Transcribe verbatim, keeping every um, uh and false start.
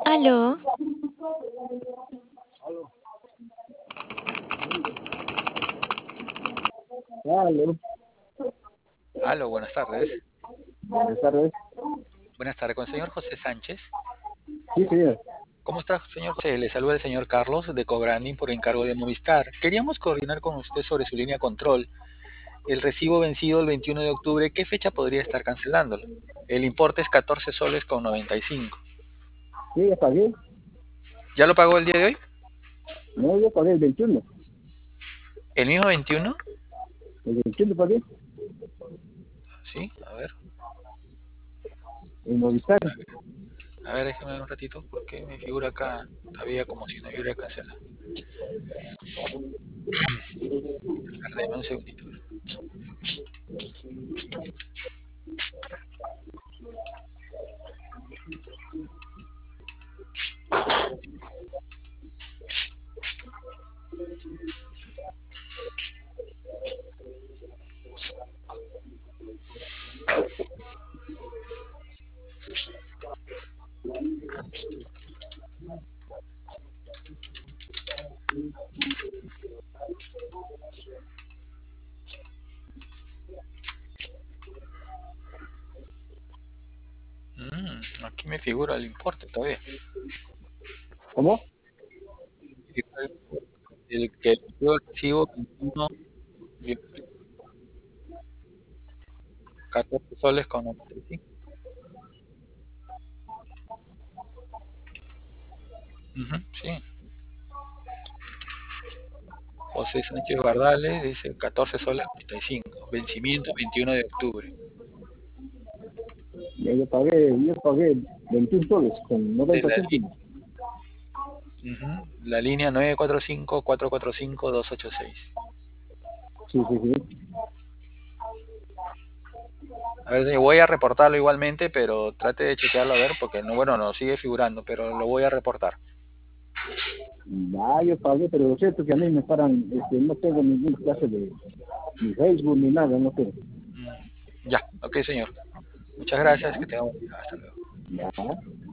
Aló, Aló, Aló, buenas tardes. buenas tardes. Buenas tardes, con el señor José Sánchez. Sí, señor. ¿Cómo está, señor José? Le saluda el señor Carlos de Cobranding por encargo de Movistar. Queríamos coordinar con usted sobre su línea control. El recibo vencido el veintiuno de octubre, ¿qué fecha podría estar cancelándolo? El importe es catorce soles con noventa y cinco. Sí, ya pagué. ¿Ya lo pagó el día de hoy? No, yo pagué el veintiuno. ¿El mismo veintiuno? El veintiuno pagué. Sí, a ver. El Movistar. A ver, déjeme un ratito porque me figura acá todavía como si no hubiera cancelado. A ver, deme un segundito. Mm, aquí me figura el importe todavía. ¿Cómo? El que yo recibo veintiuno, catorce soles con noventa y cinco. Ujú, sí. José Sánchez Bardales dice catorce soles noventa y cinco. Vencimiento veintiuno de octubre. Ya yo pagué, yo pagué veintiún soles con De noventa la, li- céntimos. ujú, la línea nueve cuatro cinco, cuatro cuatro cinco, dos ocho seis. Sí, sí, sí. A ver, yo voy a reportarlo igualmente, pero trate de chequearlo a ver, porque no, bueno, no sigue figurando, pero lo voy a reportar. Ya yo pagué, pero lo cierto es que a mí me paran, este, no tengo ningún clase de ni Facebook ni nada, no tengo. Mm, ya, ok, señor. Muchas gracias, que tenga buen día. Hasta luego. Ya.